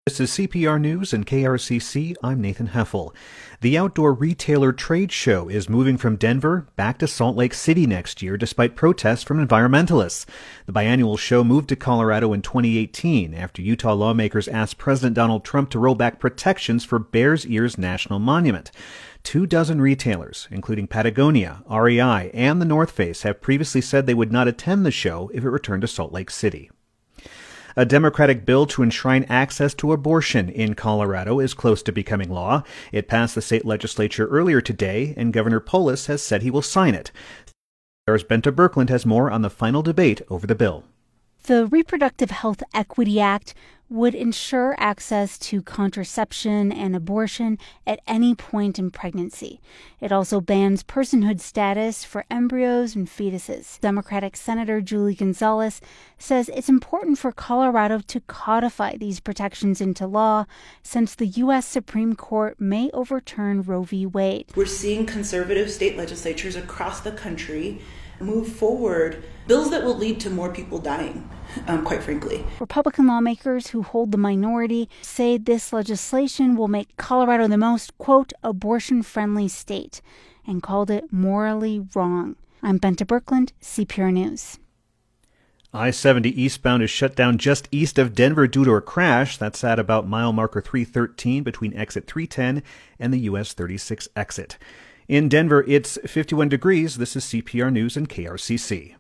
This is CPR News and KRCC. I'm Nathan Heffel. The Outdoor Retailer Trade Show is moving from Denver back to Salt Lake City next year despite protests from environmentalists. The biannual show moved to Colorado in 2018 after Utah lawmakers asked President Donald Trump to roll back protections for Bears Ears National Monument. 24 retailers, including Patagonia, REI, and The North Face, have previously said they would not attend the show if it returned to Salt Lake City. A Democratic bill to enshrine access to abortion in Colorado is close to becoming law. It passed the state legislature earlier today, and Governor Polis has said he will sign it. CPR's Benta Birkeland has more on the final debate over the bill. The Reproductive Health Equity Act would ensure access to contraception and abortion at any point in pregnancy. It also bans personhood status for embryos and fetuses. Democratic Senator Julie Gonzalez says it's important for Colorado to codify these protections into law since the U.S. Supreme Court may overturn Roe v. Wade. We're seeing conservative state legislatures across the country move forward bills that will lead to more people dying, quite frankly. Republican lawmakers who hold the minority say this legislation will make Colorado the most, quote, abortion-friendly state, and called it morally wrong. I'm Benta Birkeland, CPR News. I-70 eastbound is shut down just east of Denver due to a crash. That's at about mile marker 313 between exit 310 and the US 36 exit. In Denver, it's 51 degrees. This is CPR News and KRCC.